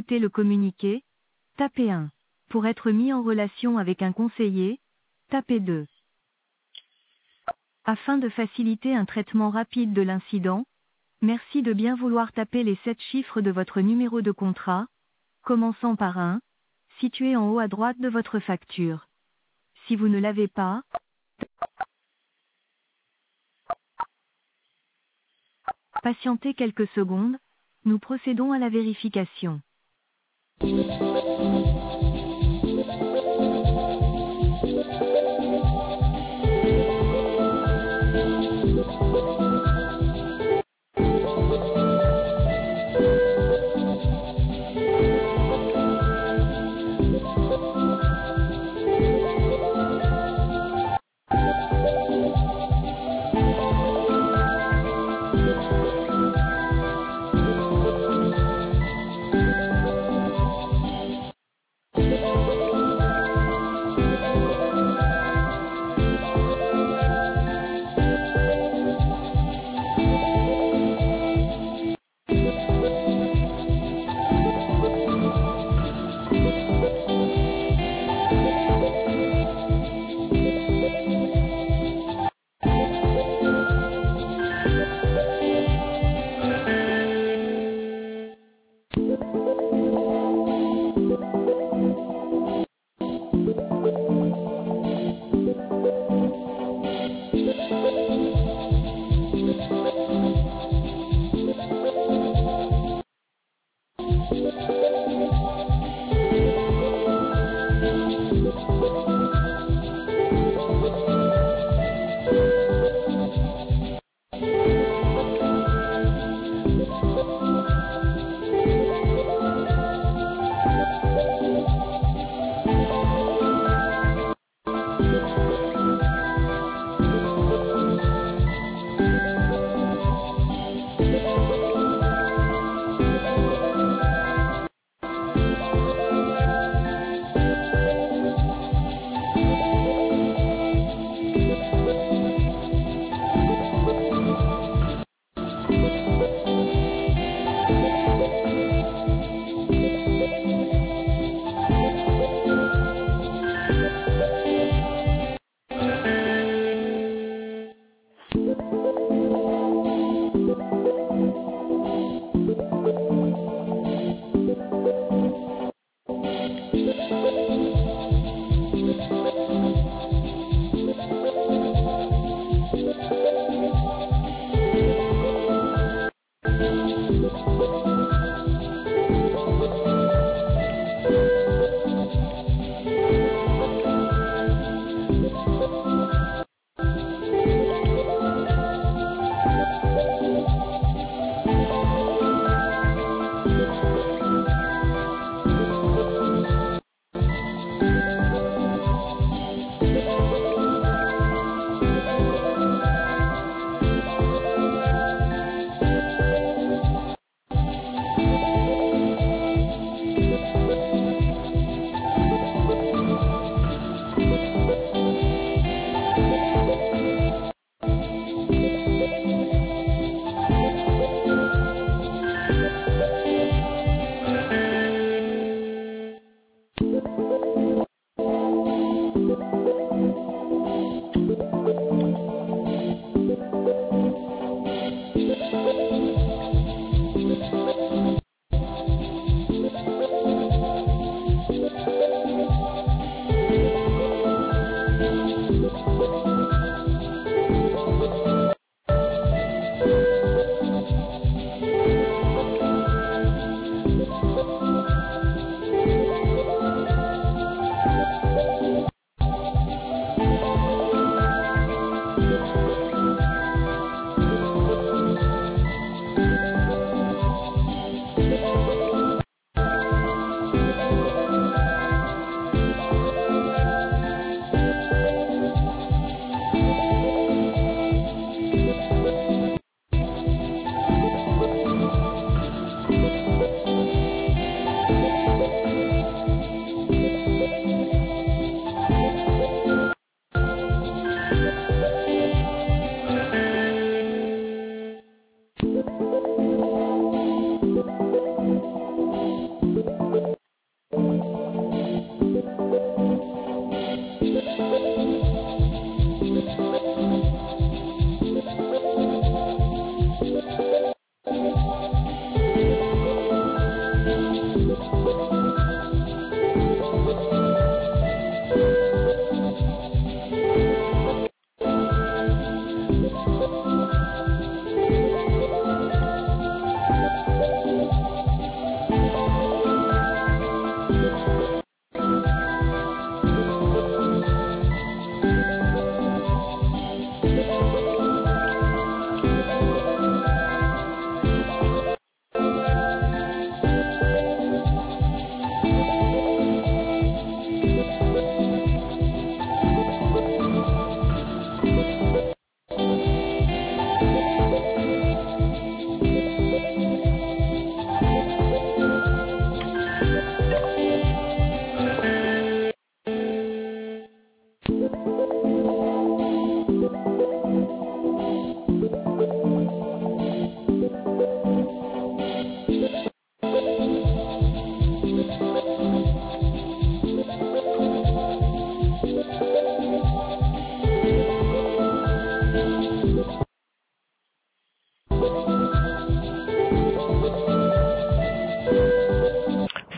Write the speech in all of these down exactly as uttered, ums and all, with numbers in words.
écouter le communiqué, tapez un. Pour être mis en relation avec un conseiller, tapez deux. Afin de faciliter un traitement rapide de l'incident, merci de bien vouloir taper les sept chiffres de votre numéro de contrat, commençant par un, situé en haut à droite de votre facture. Si vous ne l'avez pas, patientez quelques secondes, nous procédons à la vérification.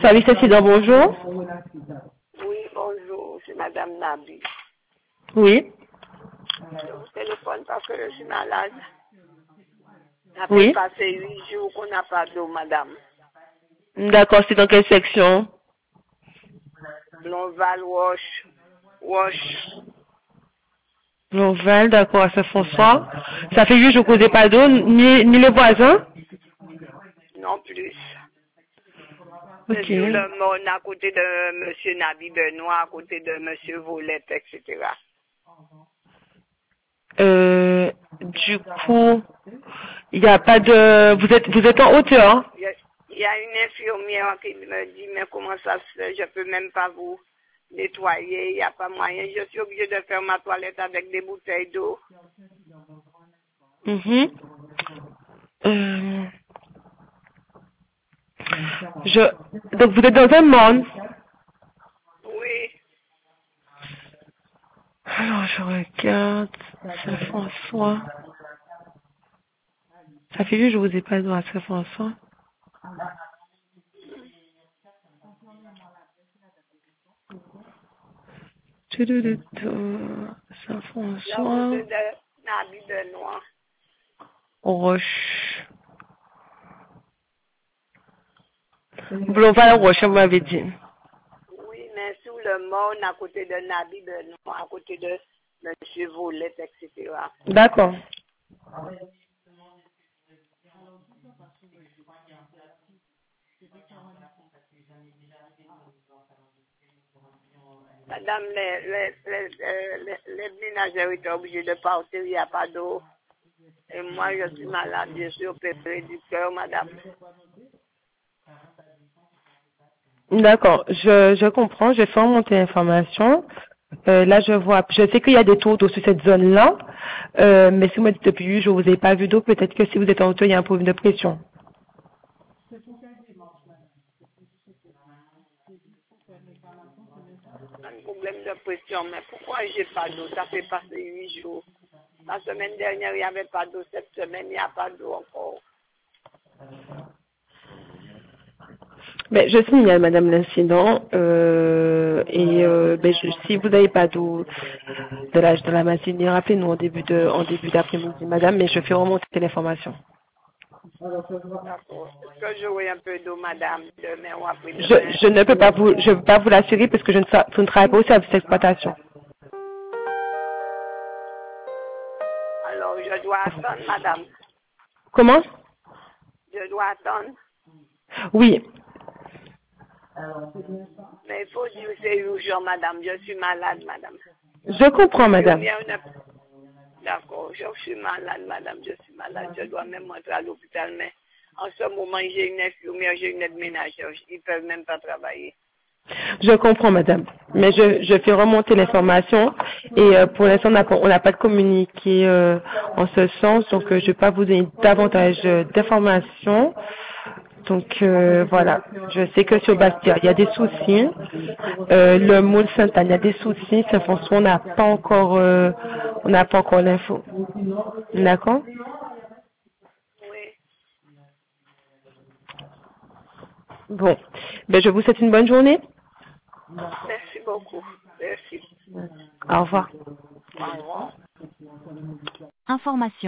service incident, bonjour. Oui, bonjour, c'est Madame Nabi. Oui. Je vous téléphone parce que je suis malade. Ça fait Oui. passer huit jours qu'on n'a pas d'eau, madame. D'accord, c'est dans quelle section? Lonval, Wash, Wash. Lonval, d'accord, à Saint-François. Ça fait huit jours que vous n'avez pas d'eau, ni, ni les voisins? Non plus. Ok. C'est sur le monde à côté de Monsieur Nabi Benoît, à côté de Monsieur Volette, et cetera. Euh, du coup, il n'y a pas de... Vous êtes, vous êtes en hauteur, hein? Il y a- il y a une infirmière qui me dit, mais comment ça se fait, je peux même pas vous nettoyer, il n'y a pas moyen. Je suis obligée de faire ma toilette avec des bouteilles d'eau. Mhm. Euh, je... Donc vous êtes dans un monde. Oui, Alors je regarde. Saint-François. Ça fait huit jours que je vous ai pas d'eau à Saint-François. Tudududu. là Saint-François. côté de Nabi Benoît. Roche. Boulevard Roche, vous m'avez dit. Oui, mais sous le monde, à côté de Nabi Benoît, à côté de Monsieur Volette, et cetera. D'accord. Madame, les, les, les, euh, les, les ménagères étaient obligés de partir, il n'y a pas d'eau. Et moi, je suis malade, je suis opérée du cœur, madame. D'accord, je, je comprends, je fais remonter l'information. Euh, là, je vois, je sais qu'il y a des taux d'eau sur cette zone-là, euh, mais si vous me dites depuis huit jours, vous n'avez pas vu d'eau, peut-être que si vous êtes en hauteur, il y a un problème de pression. Un problème de pression, mais pourquoi j'ai pas d'eau? Ça fait passer huit jours. La semaine dernière, il n'y avait pas d'eau. Cette semaine, il n'y a pas d'eau encore. Mais je signale, madame, l'incident, euh, et euh, ben, je- si vous n'avez pas d'eau de la, de la matinée, rappelez-nous en début de, en début d'après-midi, madame, mais je fais remonter l'information. D'accord. Est-ce que j'aurai un peu d'eau, madame, demain ou Je, après-demain? je ne peux pas vous, je peux pas vous l'assurer parce que je ne, sa- je ne travaille pas au service d'exploitation. Alors, je dois attendre, madame. Comment? Je dois attendre. Oui. Mais il faut dire que c'est urgent, madame. Je suis malade, madame. Je comprends, madame. L'infirmière ne- D'accord, je suis malade, madame. Je suis malade. Je dois même entrer à l'hôpital, mais en ce moment, j'ai une infirmière, j'ai une aide ménagère. Ils ne peuvent même pas travailler. Je comprends, madame. Mais je, je fais remonter l'information et euh, pour l'instant, on n'a pas on n'a pas de communiqué euh, en ce sens, donc euh, je ne vais pas vous donner davantage euh, d'informations. Donc euh, voilà, je sais que sur Bastia, il y a des soucis. Euh, le Moule Sainte-Anne, il y a des soucis. Saint-François, on n'a pas encore, euh, on n'a pas encore l'info. D'accord? Oui, Bon, ben, je vous souhaite une bonne journée. merci beaucoup. Merci. Au revoir. Au revoir. Information.